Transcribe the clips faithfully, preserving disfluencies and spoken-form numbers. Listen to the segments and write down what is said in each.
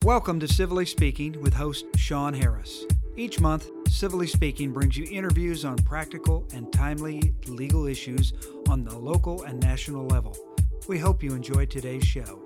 Welcome to Civilly Speaking with host Sean Harris. Each month, Civilly Speaking brings you interviews on practical and timely legal issues on the local and national level. We hope you enjoy today's show.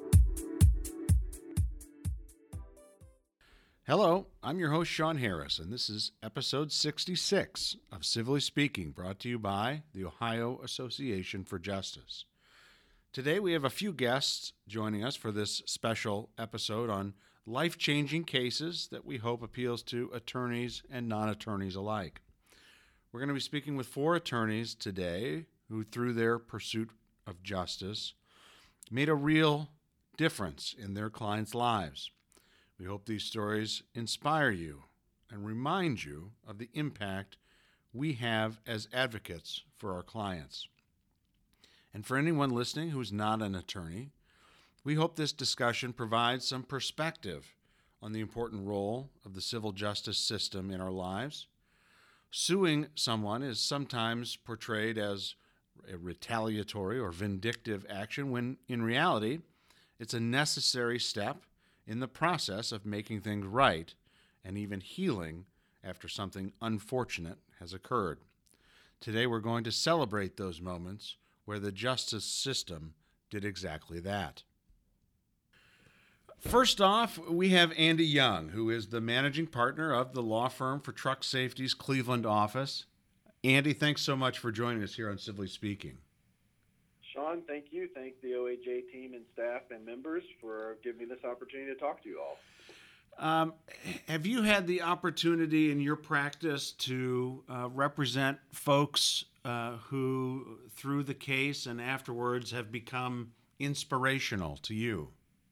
Hello, I'm your host Sean Harris, and this is episode sixty-six of Civilly Speaking, brought to you by the Ohio Association for Justice. Today we have a few guests joining us for this special episode on life-changing cases that we hope appeals to attorneys and non-attorneys alike. We're going to be speaking with four attorneys today who, through their pursuit of justice, made a real difference in their clients' lives. We hope these stories inspire you and remind you of the impact we have as advocates for our clients. And for anyone listening who's not an attorney, we hope this discussion provides some perspective on the important role of the civil justice system in our lives. Suing someone is sometimes portrayed as a retaliatory or vindictive action, when in reality, it's a necessary step in the process of making things right and even healing after something unfortunate has occurred. Today we're going to celebrate those moments where the justice system did exactly that. First off, we have Andy Young, who is the managing partner of the law firm for Truck Safety's Cleveland office. Andy, thanks so much for joining us here on Civilly Speaking. Sean, thank you. Thank the O A J team and staff and members for giving me this opportunity to talk to you all. Um, have you had the opportunity in your practice to uh, represent folks uh, who, through the case and afterwards, have become inspirational to you?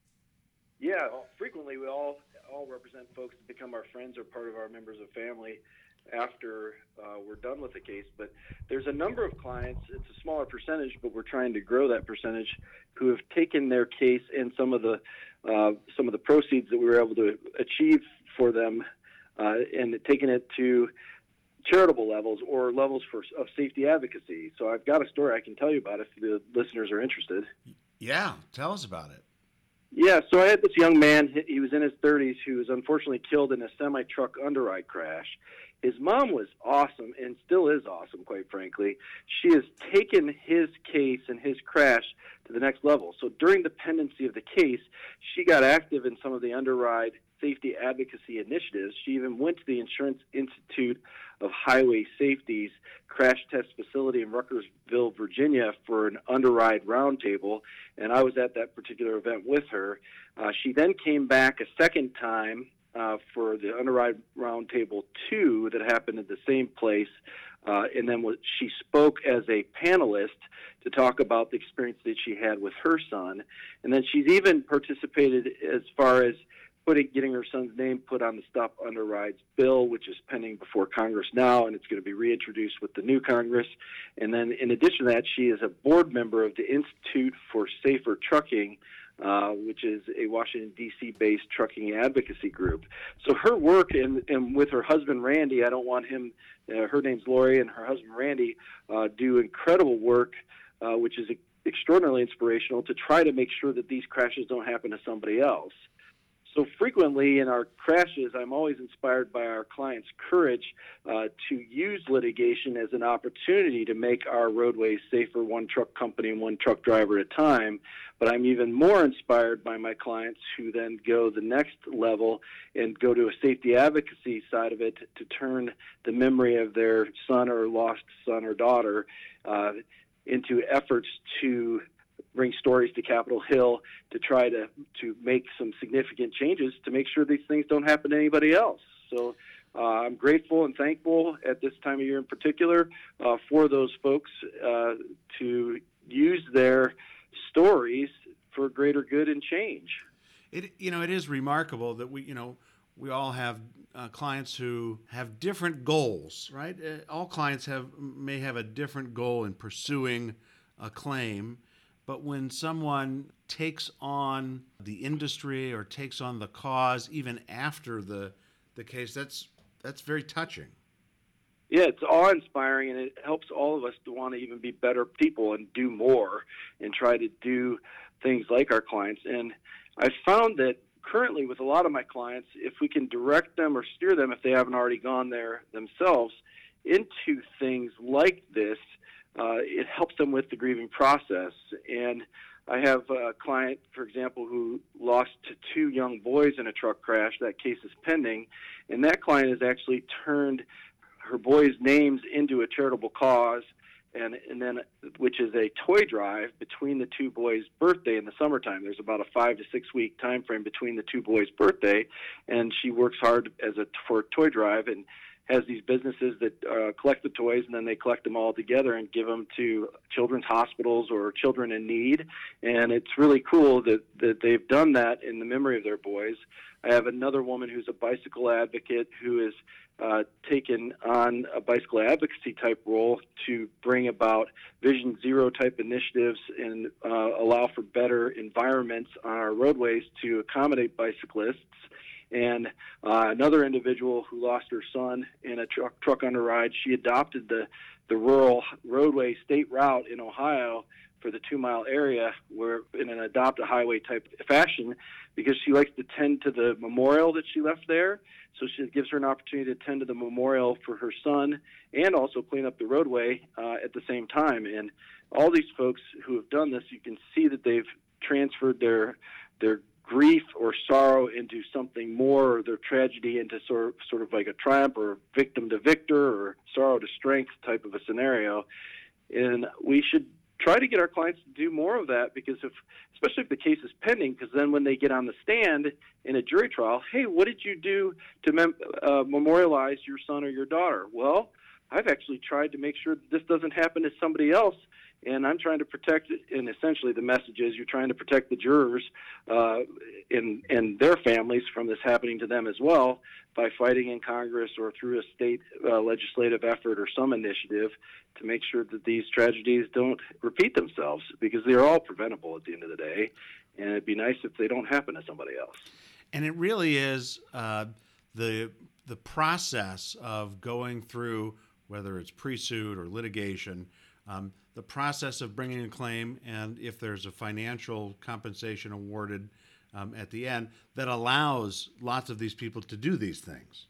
Yeah, frequently we all all represent folks that become our friends or part of our members of family after uh, we're done with the case. But there's a number of clients, it's a smaller percentage, but we're trying to grow that percentage, who have taken their case and some of the uh, some of the proceeds that we were able to achieve for them uh, and taken it to charitable levels or levels for of safety advocacy. So I've got a story I can tell you about if the listeners are interested. Yeah, tell us about it. Yeah, so I had this young man, he was in his thirties, who was unfortunately killed in a semi-truck underride crash. His mom was awesome and still is awesome, quite frankly. She has taken his case and his crash to the next level. So during the pendency of the case, she got active in some of the underride safety advocacy initiatives. She even went to the Insurance Institute of Highway Safety's crash test facility in Ruckersville, Virginia, for an underride roundtable, and I was at that particular event with her. Uh, she then came back a second time uh, for the underride roundtable two that happened at the same place, uh, and then was, she spoke as a panelist to talk about the experience that she had with her son, and then she's even participated as far as Putting, getting her son's name put on the Stop Underrides bill, which is pending before Congress now, and it's going to be reintroduced with the new Congress. And then in addition to that, she is a board member of the Institute for Safer Trucking, uh, which is a Washington, D C-based trucking advocacy group. So her work, and, and with her husband, Randy, I don't want him, uh, her name's Lori, and her husband, Randy, uh, do incredible work, uh, which is extraordinarily inspirational to try to make sure that these crashes don't happen to somebody else. So frequently in our crashes, I'm always inspired by our clients' courage uh, to use litigation as an opportunity to make our roadways safer, one truck company and one truck driver at a time. But I'm even more inspired by my clients who then go the next level and go to a safety advocacy side of it to turn the memory of their son or lost son or daughter uh, into efforts to bring stories to Capitol Hill to try to, to make some significant changes to make sure these things don't happen to anybody else. So uh, I'm grateful and thankful at this time of year in particular uh, for those folks uh, to use their stories for greater good and change. It, you know, it is remarkable that we, you know, we all have uh, clients who have different goals, right? Uh, all clients have may have a different goal in pursuing a claim. But when someone takes on the industry or takes on the cause, even after the the case, that's that's very touching. Yeah, it's awe-inspiring, and it helps all of us to want to even be better people and do more and try to do things like our clients. And I found that currently with a lot of my clients, if we can direct them or steer them, if they haven't already gone there themselves, into things like this, uh, it helps them with the grieving process. And I have a client, for example, who lost two young boys in a truck crash. That case is pending, and that client has actually turned her boys' names into a charitable cause, and and then which is a toy drive between the two boys' birthday in the summertime. There's about a five to six week time frame between the two boys' birthday, and she works hard as a for a toy drive and has these businesses that uh, collect the toys, and then they collect them all together and give them to children's hospitals or children in need. And it's really cool that, that they've done that in the memory of their boys. I have another woman who's a bicycle advocate who has uh, taken on a bicycle advocacy type role to bring about Vision Zero type initiatives and uh, allow for better environments on our roadways to accommodate bicyclists. And uh, another individual who lost her son in a truck truck underride, she adopted the, the rural roadway state route in Ohio for the two-mile area, where in an adopt-a-highway type fashion, because she likes to tend to the memorial that she left there. So she gives her an opportunity to tend to the memorial for her son and also clean up the roadway uh, at the same time. And all these folks who have done this, you can see that they've transferred their their grief or sorrow into something more, or their tragedy into sort of, sort of like a triumph or victim to victor or sorrow to strength type of a scenario. And we should try to get our clients to do more of that, because if, especially if the case is pending, because then when they get on the stand in a jury trial, hey, what did you do to mem- uh, memorialize your son or your daughter? Well, I've actually tried to make sure that this doesn't happen to somebody else, and I'm trying to protect it. And essentially the message is you're trying to protect the jurors uh, and, and their families from this happening to them as well by fighting in Congress or through a state uh, legislative effort or some initiative to make sure that these tragedies don't repeat themselves, because they're all preventable at the end of the day, and it'd be nice if they don't happen to somebody else. And it really is uh, the the process of going through, whether it's pre-suit or litigation, um, the process of bringing a claim, and if there's a financial compensation awarded um, at the end, that allows lots of these people to do these things.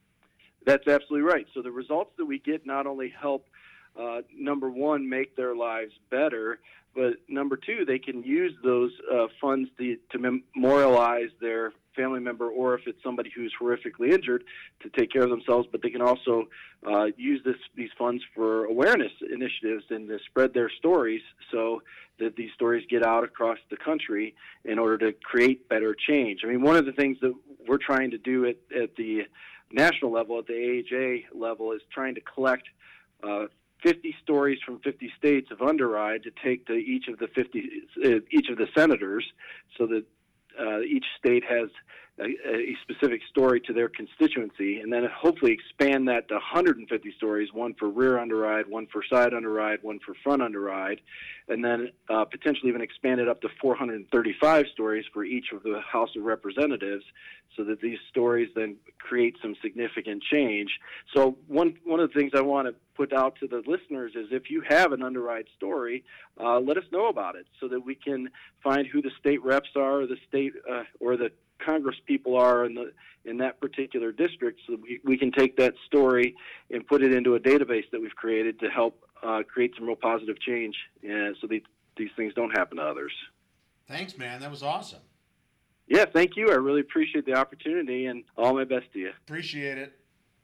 That's absolutely right. So the results that we get not only help, uh, number one, make their lives better, but number two, they can use those uh, funds to, to memorialize their family member, or if it's somebody who's horrifically injured, to take care of themselves. But they can also uh, use this these funds for awareness initiatives and to spread their stories, so that these stories get out across the country in order to create better change. I mean, one of the things that we're trying to do at, at the national level, at the A H A level, is trying to collect uh, fifty stories from fifty states of underride to take to each of the fifty uh, each of the senators, so that uh, each state has a, a specific story to their constituency, and then hopefully expand that to one hundred fifty stories, one for rear underride, one for side underride, one for front underride, and then uh, potentially even expand it up to four hundred thirty-five stories for each of the House of Representatives, so that these stories then create some significant change. So one one of the things I want to put out to the listeners is, if you have an underride story, uh, let us know about it, so that we can find who the state reps are, or the state uh, or the Congress people are in the in that particular district, so that we, we can take that story and put it into a database that we've created to help uh, create some real positive change, uh, so that these things don't happen to others. Thanks, man. That was awesome. Yeah, thank you. I really appreciate the opportunity, and all my best to you. Appreciate it.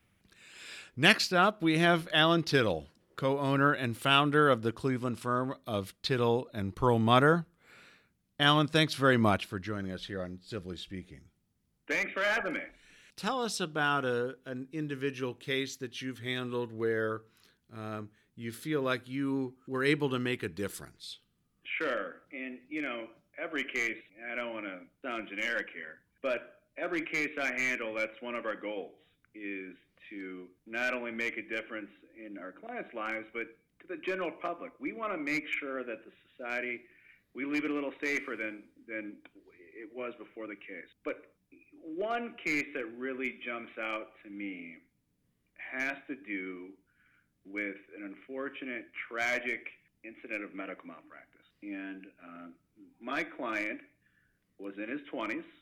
Next up, we have Alan Tittle, co-owner and founder of the Cleveland firm of Tittle and Perlmutter. Alan, thanks very much for joining us here on Civilly Speaking. Thanks for having me. Tell us about a, an individual case that you've handled where um, you feel like you were able to make a difference. Sure. And, you know, every case, I don't want to sound generic here, but every case I handle, that's one of our goals, is to not only make a difference in our clients' lives, but to the general public. We want to make sure that the society, we leave it a little safer than, than it was before the case. But one case that really jumps out to me has to do with an unfortunate, tragic incident of medical malpractice. And uh, my client was in his twenties,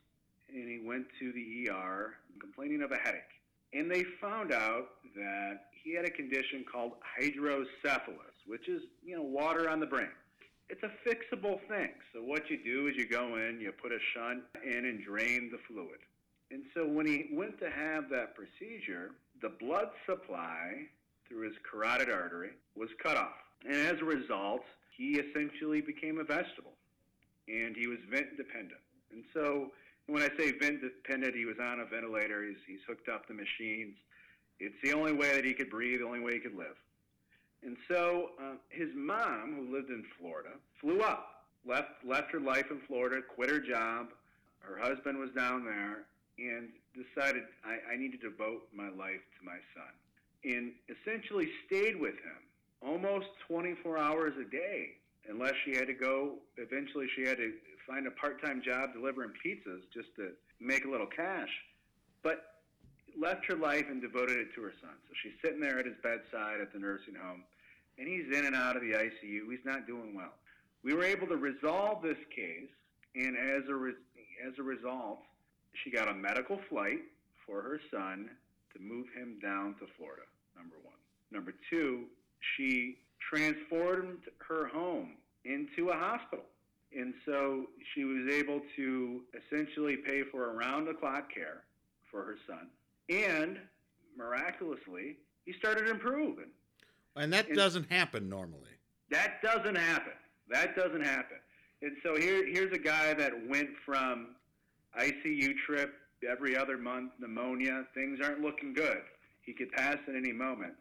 and he went to the E R complaining of a headache. And they found out that he had a condition called hydrocephalus, which is, you know, water on the brain. It's a fixable thing. So what you do is you go in, you put a shunt in and drain the fluid. And so when he went to have that procedure, the blood supply through his carotid artery was cut off. And as a result, he essentially became a vegetable, and he was vent dependent. And so when I say vent dependent, he was on a ventilator, he's, he's hooked up the machines. It's the only way that he could breathe, the only way he could live. And so uh, his mom, who lived in Florida, flew up, left, left her life in Florida, quit her job. Her husband was down there, and decided, I, I need to devote my life to my son. And essentially stayed with him almost twenty-four hours a day, unless she had to go, eventually she had to find a part-time job delivering pizzas just to make a little cash. But left her life and devoted it to her son. So she's sitting there at his bedside at the nursing home, and he's in and out of the I C U. He's not doing well. We were able to resolve this case, and as a, re- as a result, she got a medical flight for her son to move him down to Florida, number one. Number two, she transformed her home into a hospital. And so she was able to essentially pay for around-the-clock care for her son. And miraculously, he started improving. And that and doesn't happen normally. That doesn't happen. That doesn't happen. And so here, here's a guy that went from I C U trip every other month, pneumonia, things aren't looking good, he could pass at any moment,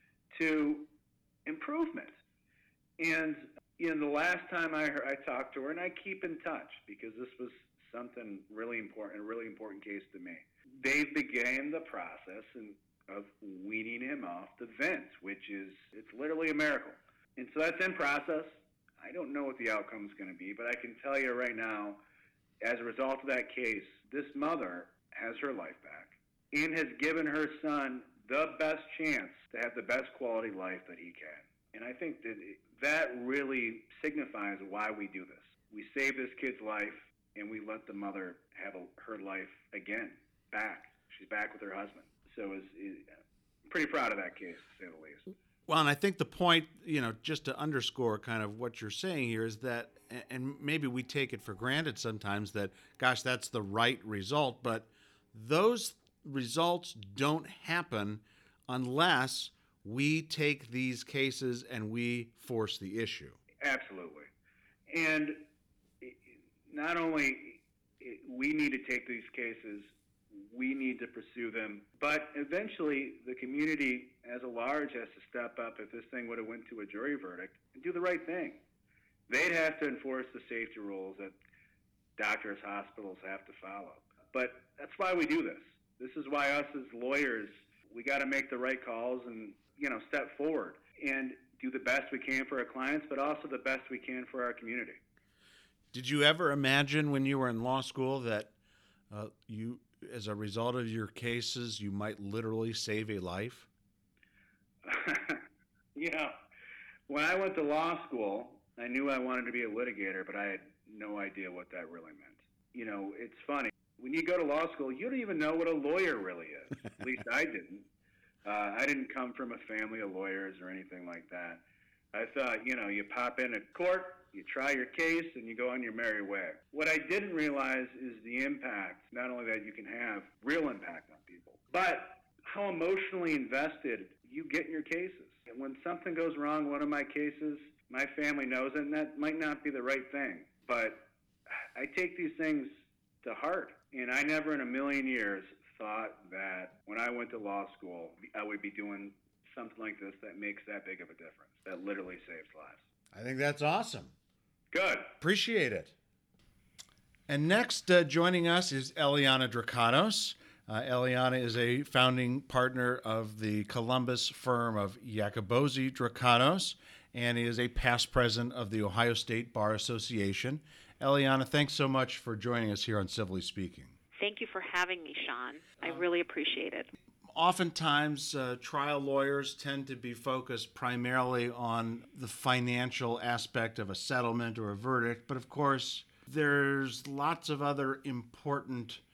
to improvement. And you know, the last time I heard, I talked to her, and I keep in touch because this was something really important, a really important case to me. They began the process in, of weaning him off the vents, which is, it's literally a miracle. And so that's in process. I don't know what the outcome is going to be, but I can tell you right now, as a result of that case, this mother has her life back and has given her son the best chance to have the best quality life that he can. And I think that it, that really signifies why we do this. We save this kid's life, and we let the mother have a, her life again, back. She's back with her husband. So is, is, I'm pretty proud of that case, to say the least. Well, and I think the point, you know, just to underscore kind of what you're saying here is that, and maybe we take it for granted sometimes that, gosh, that's the right result, but those results don't happen unless we take these cases and we force the issue. Absolutely. And not only we need to take these cases, we need to pursue them, but eventually the community as a large has to step up if this thing would have went to a jury verdict and do the right thing. They'd have to enforce the safety rules that doctors, hospitals have to follow. But that's why we do this. This is why us as lawyers, we got to make the right calls and, you know, step forward and do the best we can for our clients, but also the best we can for our community. Did you ever imagine when you were in law school that uh, you, as a result of your cases, you might literally save a life? You know, when I went to law school, I knew I wanted to be a litigator, but I had no idea what that really meant. You know, it's funny. When you go to law school, you don't even know what a lawyer really is. At least I didn't. Uh, I didn't come from a family of lawyers or anything like that. I thought, you know, you pop in at court, you try your case, and you go on your merry way. What I didn't realize is the impact, not only that you can have real impact on people, but how emotionally invested you get in your cases. And when something goes wrong in one of my cases, my family knows it, and that might not be the right thing. But I take these things to heart. And I never in a million years thought that when I went to law school, I would be doing something like this that makes that big of a difference, that literally saves lives. I think that's awesome. Good. Appreciate it. And next, uh, joining us is Eliana Drakanos. Uh, Eliana is a founding partner of the Columbus firm of Jacobozzi Drakanos and is a past president of the Ohio State Bar Association. Eliana, thanks so much for joining us here on Civilly Speaking. Thank you for having me, Sean. I really appreciate it. Oftentimes, uh, trial lawyers tend to be focused primarily on the financial aspect of a settlement or a verdict, but of course, there's lots of other important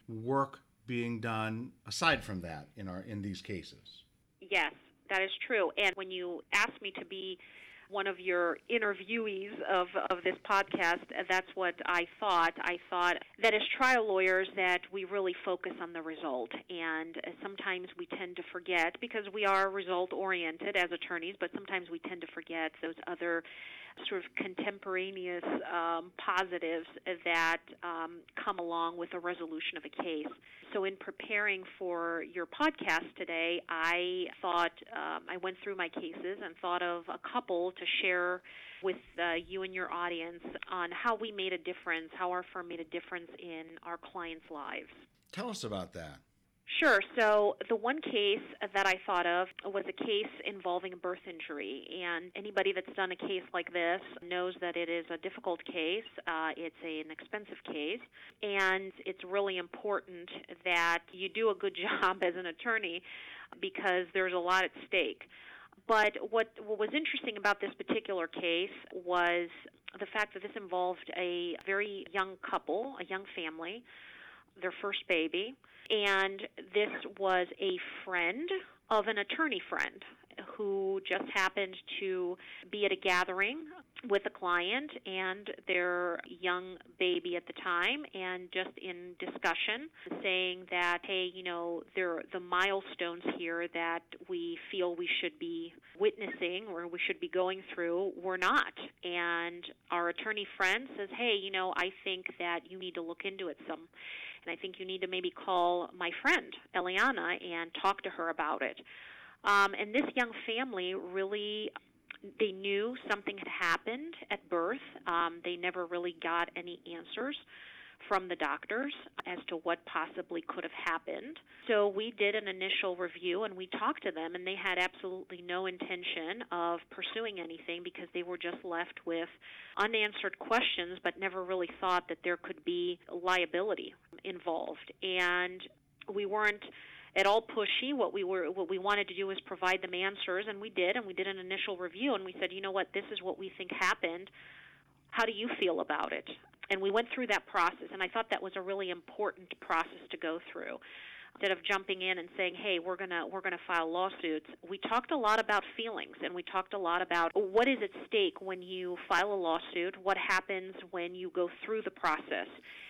work being done aside from that in our in these cases. Yes, that is true. And when you asked me to be one of your interviewees of, of this podcast, that's what I thought. I thought that as trial lawyers that we really focus on the result. And sometimes we tend to forget, because we are result-oriented as attorneys, but sometimes we tend to forget those other sort of contemporaneous um, positives that um, come along with a resolution of a case. So in preparing for your podcast today, I thought, um, I went through my cases and thought of a couple to share with uh, you and your audience on how we made a difference, how our firm made a difference in our clients' lives. Tell us about that. Sure. So the one case that I thought of was a case involving a birth injury. And anybody that's done a case like this knows that it is a difficult case. Uh, it's a, an expensive case. And it's really important that you do a good job as an attorney, because there's a lot at stake. But what, what was interesting about this particular case was the fact that this involved a very young couple, a young family, their first baby. And this was a friend of an attorney friend who just happened to be at a gathering with a client and their young baby at the time, and just in discussion saying that, hey, you know, there are the milestones here that we feel we should be witnessing or we should be going through, we're not. And our attorney friend says, hey, you know, I think that you need to look into it some. And I think you need to maybe call my friend, Eliana, and talk to her about it. Um, and this young family really, they knew something had happened at birth. Um, they never really got any answers from the doctors as to what possibly could have happened. So we did an initial review, and we talked to them, and they had absolutely no intention of pursuing anything because they were just left with unanswered questions, but never really thought that there could be liability involved. And we weren't at all pushy. What we were, what we wanted to do was provide them answers, and we did, and we did an initial review, and we said, you know what, this is what we think happened. How do you feel about it? And we went through that process, and I thought that was a really important process to go through. Instead of jumping in and saying, hey, we're gonna we're gonna file lawsuits, we talked a lot about feelings, and we talked a lot about what is at stake when you file a lawsuit, what happens when you go through the process.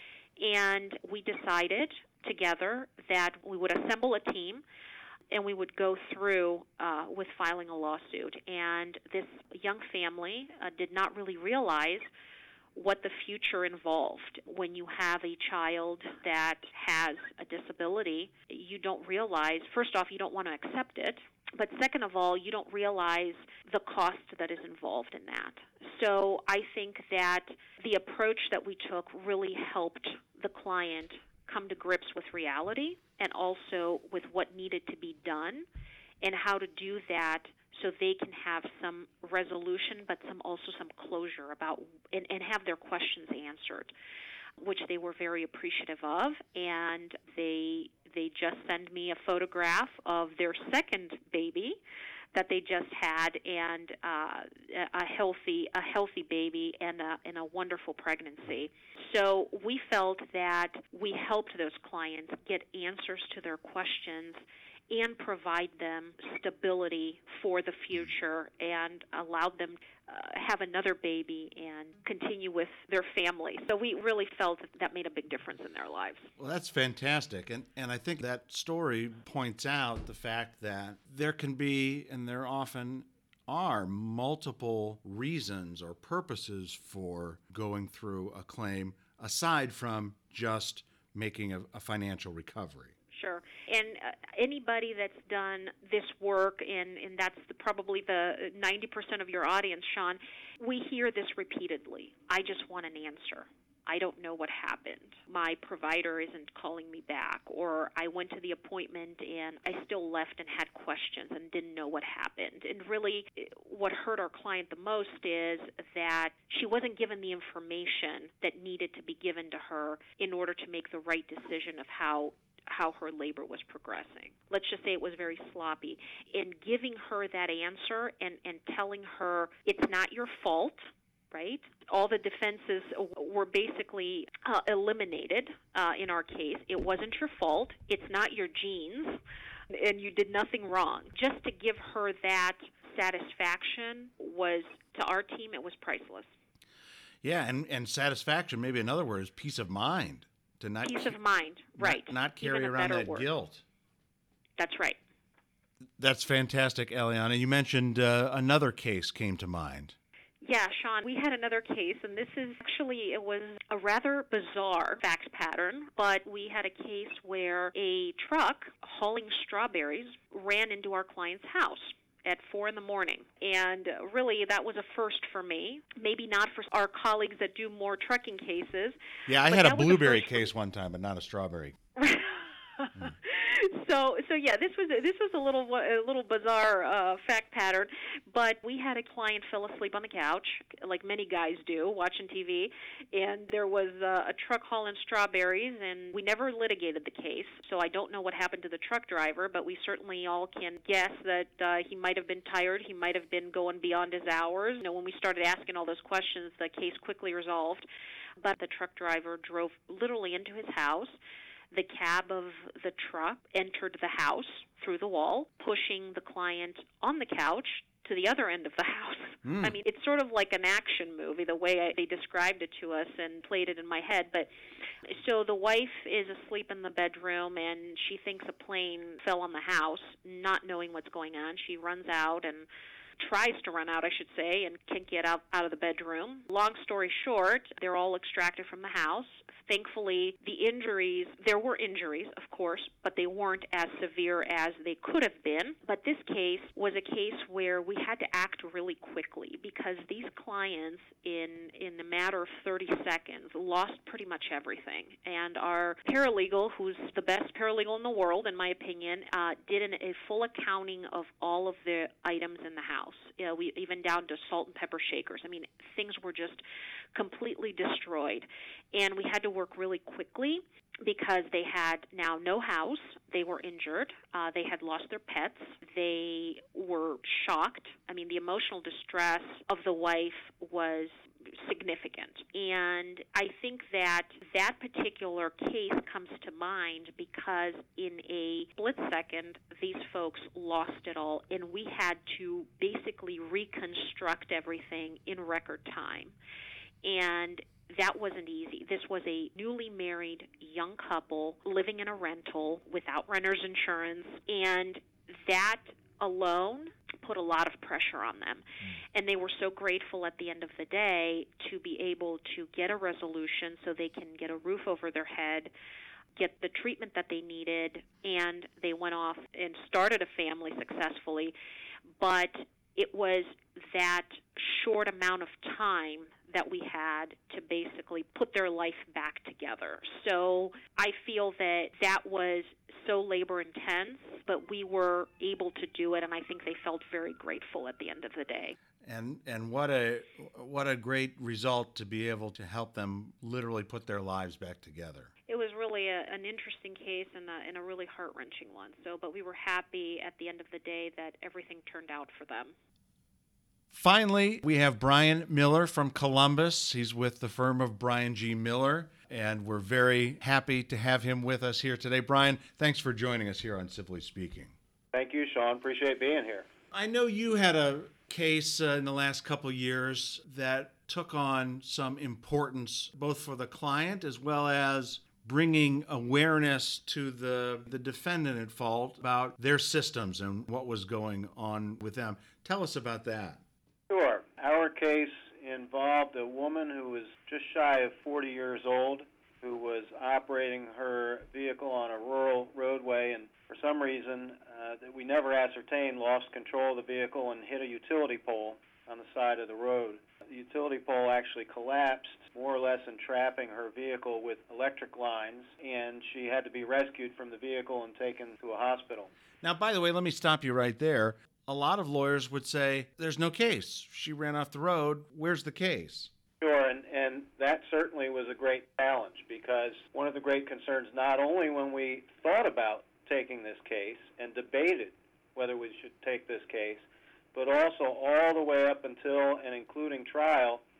And we decided together that we would assemble a team and we would go through uh, with filing a lawsuit. And this young family uh, did not really realize what the future involved. When you have a child that has a disability, you don't realize, first off, you don't want to accept it, but second of all, you don't realize the cost that is involved in that. So I think that the approach that we took really helped the client come to grips with reality and also with what needed to be done and how to do that so they can have some resolution, but some also some closure about and, and have their questions answered, which they were very appreciative of. And they they just send me a photograph of their second baby that they just had, and uh, a healthy a healthy baby and a, and a wonderful pregnancy. So we felt that we helped those clients get answers to their questions and provide them stability for the future and allowed them uh, have another baby and continue with their family. So we really felt that, that made a big difference in their lives. Well, that's fantastic. And, and I think that story points out the fact that there can be, and there often are, multiple reasons or purposes for going through a claim aside from just making a, a financial recovery. Sure. And uh, anybody that's done this work, and, and that's the, probably the ninety percent of your audience, Sean, we hear this repeatedly. I just want an answer. I don't know what happened. My provider isn't calling me back, or I went to the appointment and I still left and had questions and didn't know what happened. And really what hurt our client the most is that she wasn't given the information that needed to be given to her in order to make the right decision of how how her labor was progressing. Let's just say it was very sloppy. In giving her that answer and, and telling her it's not your fault, right? All the defenses were basically uh, eliminated uh, in our case. It wasn't your fault. It's not your genes, and you did nothing wrong. Just to give her that satisfaction was, to our team, it was priceless. Yeah, and, and satisfaction, maybe in other words, peace of mind. To not Peace ca- of mind, right. Not, not carry Even a around better that word. guilt. That's right. That's fantastic, Eliana. You mentioned uh, another case came to mind. Yeah, Sean, we had another case, and this is actually, it was a rather bizarre fact pattern, but we had a case where a truck hauling strawberries ran into our client's house at four in the morning. And really, that was a first for me. Maybe not for our colleagues that do more trucking cases. Yeah, I but had a that was blueberry first for case one time, but not a strawberry. Mm. So, so yeah, this was this was a little a little bizarre uh, fact pattern, but we had a client fell asleep on the couch, like many guys do, watching T V, and there was uh, a truck hauling strawberries, and we never litigated the case, so I don't know what happened to the truck driver, but we certainly all can guess that uh, he might have been tired, he might have been going beyond his hours. You know, when we started asking all those questions, the case quickly resolved, but the truck driver drove literally into his house. The cab of the truck entered the house through the wall, pushing the client on the couch to the other end of the house. Mm. I mean, it's sort of like an action movie, the way I, they described it to us and played it in my head. But so the wife is asleep in the bedroom, and she thinks a plane fell on the house, not knowing what's going on. She runs out and tries to run out, I should say, and can't get out, out of the bedroom. Long story short, they're all extracted from the house. Thankfully, the injuries, there were injuries, of course, but they weren't as severe as they could have been. But this case was a case where we had to act really quickly because these clients, in, in a matter of thirty seconds, lost pretty much everything. And our paralegal, who's the best paralegal in the world, in my opinion, uh, did an, a full accounting of all of the items in the house, you know, we, even down to salt and pepper shakers. I mean, things were just completely destroyed. And we had to work really quickly because they had now no house. They were injured. Uh, they had lost their pets. They were shocked. I mean, the emotional distress of the wife was significant. And I think that that particular case comes to mind because in a split second, these folks lost it all, and we had to basically reconstruct everything in record time. And that wasn't easy. This was a newly married young couple living in a rental without renter's insurance, and that alone put a lot of pressure on them. Mm. And they were so grateful at the end of the day to be able to get a resolution so they can get a roof over their head, get the treatment that they needed, and they went off and started a family successfully. But it was that short amount of time that we had to basically put their life back together. So I feel that that was so labor intense, but we were able to do it, and I think they felt very grateful at the end of the day. And and what a what a great result to be able to help them literally put their lives back together. It was really a, an interesting case and a, and a really heart-wrenching one. So, but we were happy at the end of the day that everything turned out for them. Finally, we have Brian Miller from Columbus. He's with the firm of Brian G. Miller, and we're very happy to have him with us here today. Brian, thanks for joining us here on Civilly Speaking. Thank you, Sean. Appreciate being here. I know you had a case uh, in the last couple of years that took on some importance both for the client as well as bringing awareness to the, the defendant at fault about their systems and what was going on with them. Tell us about that. Sure. Our case involved a woman who was just shy of forty years old who was operating her vehicle on a rural roadway and for some reason uh, that we never ascertained lost control of the vehicle and hit a utility pole on the side of the road. The utility pole actually collapsed, more or less entrapping her vehicle with electric lines, and she had to be rescued from the vehicle and taken to a hospital. Now, by the way, let me stop you right there. A lot of lawyers would say, there's no case. She ran off the road. Where's the case? Sure, and, and that certainly was a great challenge because one of the great concerns, not only when we thought about taking this case and debated whether we should take this case, but also all the way up until and including trial,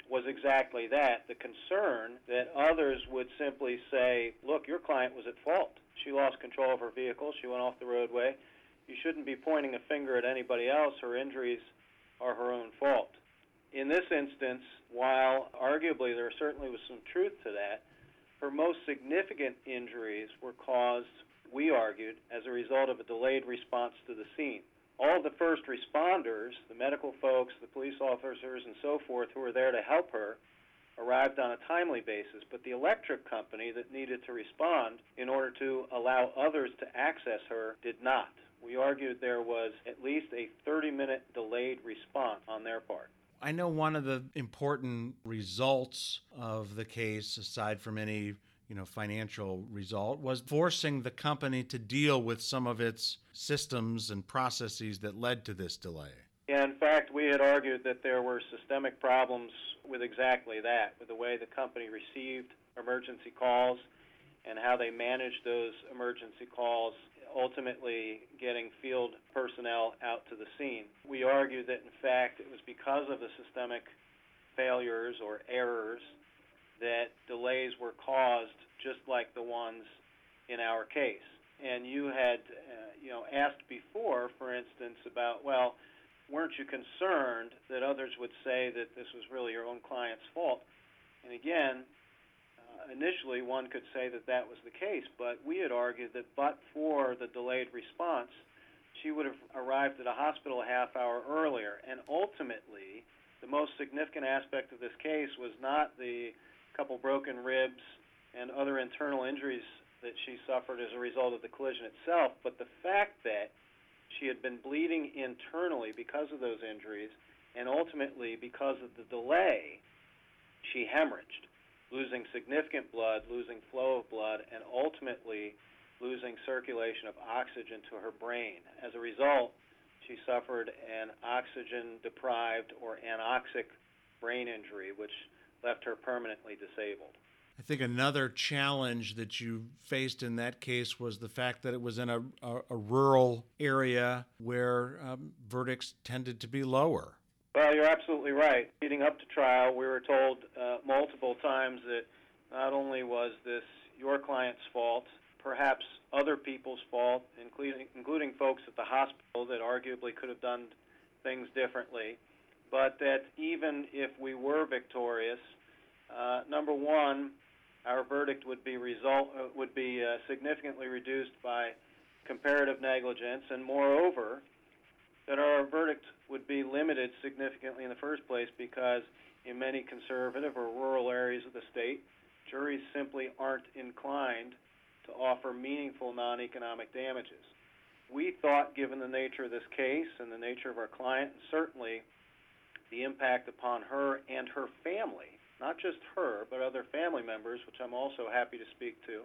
was exactly that, the concern that others would simply say, look, your client was at fault. She lost control of her vehicle. She went off the roadway. You shouldn't be pointing a finger at anybody else. Her injuries are her own fault. In this instance, while arguably there certainly was some truth to that, her most significant injuries were caused, we argued, as a result of a delayed response to the scene. All of the first responders, the medical folks, the police officers, and so forth who were there to help her, arrived on a timely basis, but the electric company that needed to respond in order to allow others to access her did not. We argued there was at least a thirty-minute delayed response on their part. I know one of the important results of the case, aside from any you know, financial result, was forcing the company to deal with some of its systems and processes that led to this delay. Yeah, in fact, we had argued that there were systemic problems with exactly that, with the way the company received emergency calls and how they managed those emergency calls, ultimately getting field personnel out to the scene. We argued that, in fact, it was because of the systemic failures or errors that delays were caused just like the ones in our case. And you had, uh, you know, asked before, for instance, about, well, weren't you concerned that others would say that this was really your own client's fault? And again, uh, initially one could say that that was the case, but we had argued that but for the delayed response, she would have arrived at a hospital a half hour earlier. And ultimately, the most significant aspect of this case was not the couple broken ribs and other internal injuries that she suffered as a result of the collision itself, but the fact that she had been bleeding internally because of those injuries, and ultimately because of the delay, she hemorrhaged, losing significant blood, losing flow of blood, and ultimately losing circulation of oxygen to her brain. As a result, she suffered an oxygen-deprived or anoxic brain injury, which left her permanently disabled. I think another challenge that you faced in that case was the fact that it was in a, a, a rural area where um, verdicts tended to be lower. Well, you're absolutely right. Leading up to trial, we were told uh, multiple times that not only was this your client's fault, perhaps other people's fault, including, including folks at the hospital that arguably could have done things differently, but that even if we were victorious, uh, number one, our verdict would be result uh, would be uh, significantly reduced by comparative negligence, and moreover, that our verdict would be limited significantly in the first place because in many conservative or rural areas of the state, juries simply aren't inclined to offer meaningful non-economic damages. We thought, given the nature of this case and the nature of our client, and certainly the impact upon her and her family, not just her, but other family members, which I'm also happy to speak to,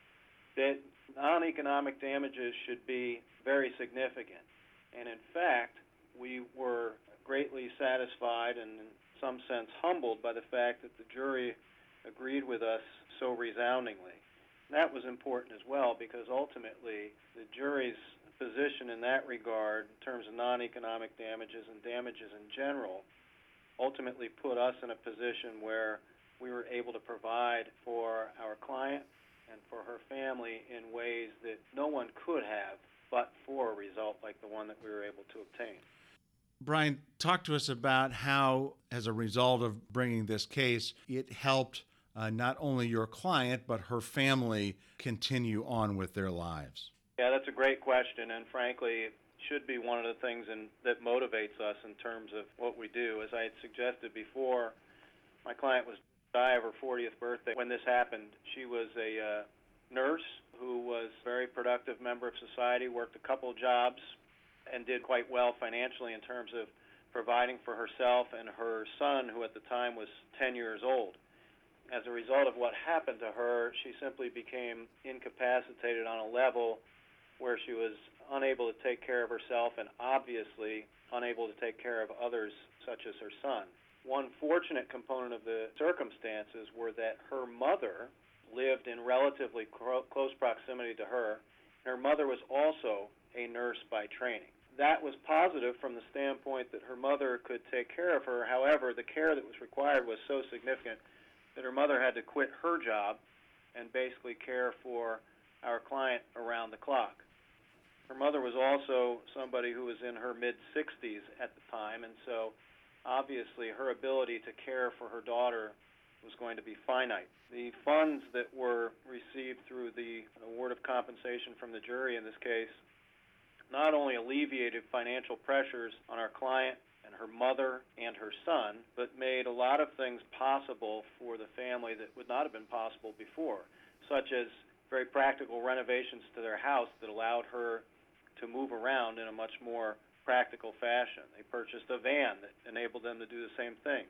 that non-economic damages should be very significant. And in fact, we were greatly satisfied and in some sense humbled by the fact that the jury agreed with us so resoundingly. And that was important as well because ultimately the jury's position in that regard in terms of non-economic damages and damages in general ultimately put us in a position where we were able to provide for our client and for her family in ways that no one could have but for a result like the one that we were able to obtain. Brian, talk to us about how, as a result of bringing this case, it helped uh, not only your client but her family continue on with their lives. Yeah, that's a great question, and frankly, should be one of the things in, that motivates us in terms of what we do. As I had suggested before, my client was shy of her fortieth birthday when this happened. She was a uh, nurse who was a very productive member of society, worked a couple jobs, and did quite well financially in terms of providing for herself and her son, who at the time was ten years old. As a result of what happened to her, she simply became incapacitated on a level where she was unable to take care of herself and obviously unable to take care of others, such as her son. One fortunate component of the circumstances were that her mother lived in relatively cro- close proximity to her. Her mother was also a nurse by training. that was positive from the standpoint that her mother could take care of her. However, the care that was required was so significant that her mother had to quit her job and basically care for our client around the clock. Her mother was also somebody who was in her mid-sixties at the time, and so obviously her ability to care for her daughter was going to be finite. The funds that were received through the award of compensation from the jury in this case not only alleviated financial pressures on our client and her mother and her son, but made a lot of things possible for the family that would not have been possible before, such as very practical renovations to their house that allowed her to move around in a much more practical fashion. They purchased a van that enabled them to do the same thing.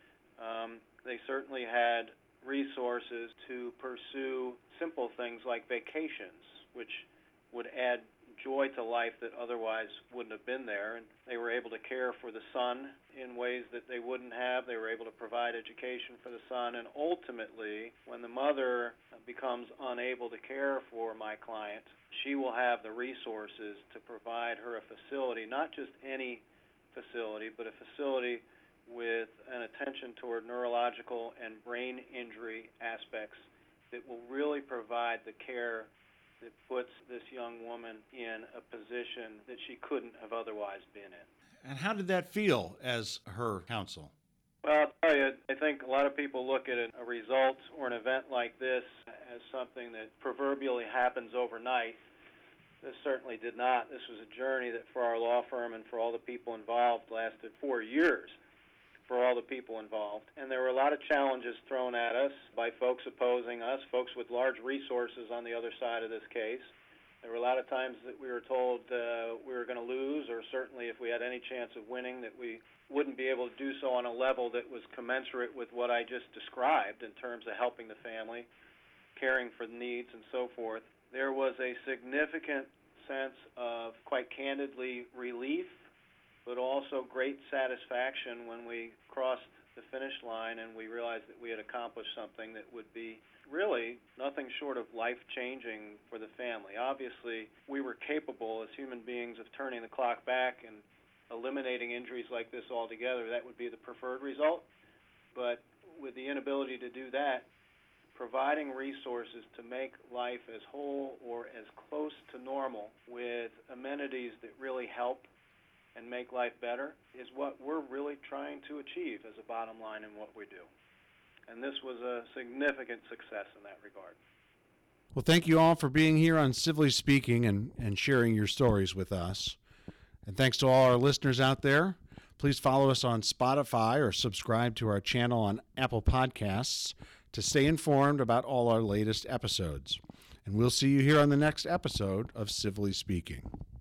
Um, they certainly had resources to pursue simple things like vacations, which would add joy to life that otherwise wouldn't have been there. And they were able to care for the son in ways that they wouldn't have. They were able to provide education for the son. And ultimately, when the mother becomes unable to care for my client, she will have the resources to provide her a facility, not just any facility, but a facility with an attention toward neurological and brain injury aspects that will really provide the care that puts this young woman in a position that she couldn't have otherwise been in. And how did that feel as her counsel? Well, I'll tell you, I think a lot of people look at a result or an event like this as something that proverbially happens overnight. This certainly did not. This was a journey that for our law firm and for all the people involved lasted four years for all the people involved. And there were a lot of challenges thrown at us by folks opposing us, folks with large resources on the other side of this case. There were a lot of times that we were told uh, we were going to lose, or certainly if we had any chance of winning, that we wouldn't be able to do so on a level that was commensurate with what I just described in terms of helping the family, caring for the needs, and so forth. There was a significant sense of, quite candidly, relief, but also great satisfaction when we crossed the finish line and we realized that we had accomplished something that would be really nothing short of life-changing for the family. Obviously, we were capable as human beings of turning the clock back and eliminating injuries like this altogether. That would be the preferred result. But with the inability to do that, providing resources to make life as whole or as close to normal with amenities that really help and make life better is what we're really trying to achieve as a bottom line in what we do. And this was a significant success in that regard. Well, thank you all for being here on Civilly Speaking and, and sharing your stories with us. And thanks to all our listeners out there. Please follow us on Spotify or subscribe to our channel on Apple Podcasts to stay informed about all our latest episodes. And we'll see you here on the next episode of Civilly Speaking.